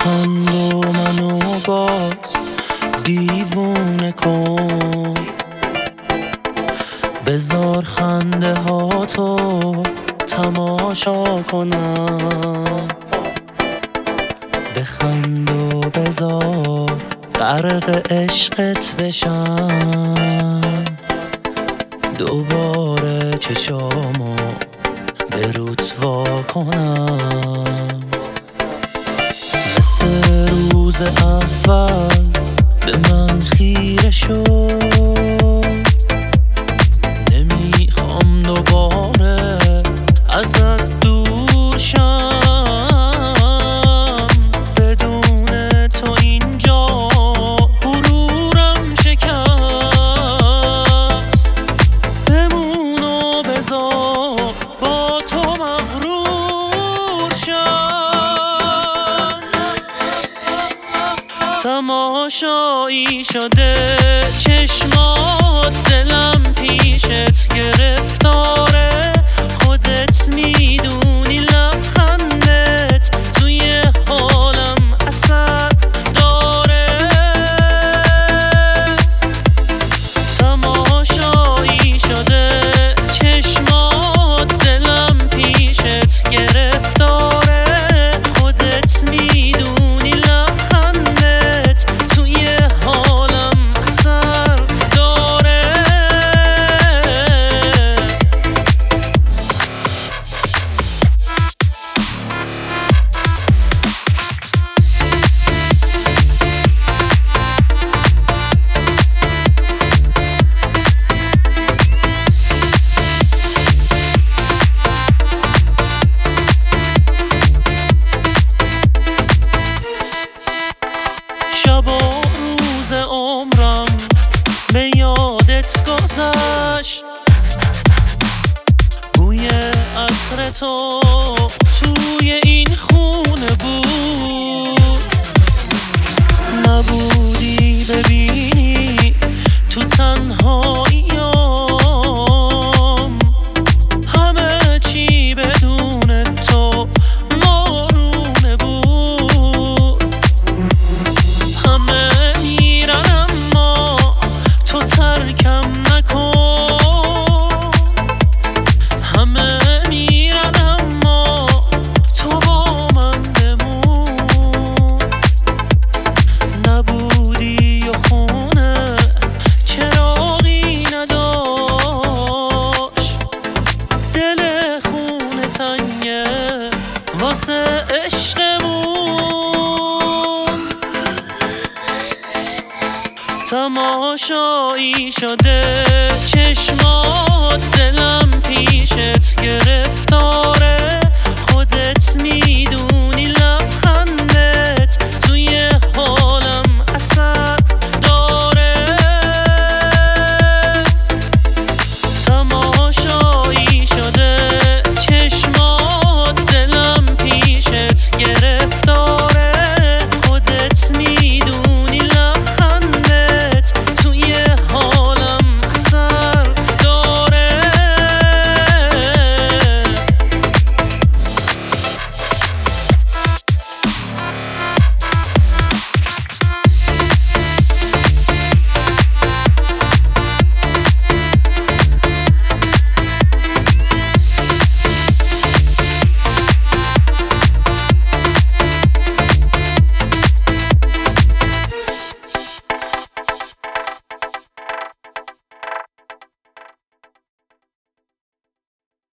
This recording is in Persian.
بخند و منو باز دیوونه کن، بذار خنده ها تو تماشا کنم. بخند و بذار غرق عشقت بشم، دوباره چشامو به روت وا کنم. مثل روز اول به من خیره شو، نمیخوام دوباره ازت دور شم. بدون تو اینجا غرورم شکست، بمون و بذار با تو مغرور شم. تماشایی شده چشمات، دلم پیشت گرفتاره. خودت میدونی لبخندت توی حالم اثر داره. تماشایی شده چشمات، دلم پیشت گرفتاره. خودت میدونی لبخندت توی حالم اثر داره. شب و روز عمرم به یادت گذشت، بوی عطر تو توی این خونه بود. نبودی ببینی تو تنهاییام، همه چی بدون تو مارونه بود. همه میرن اما تو ترکم نکن. همه میرن اما تو با من بمون. نبودی و خونه چراغی نداشت، دل خونه تنگه واسه عشقمون. تماشایی شده چشمات، دلم پیشت گرفتاره. خودت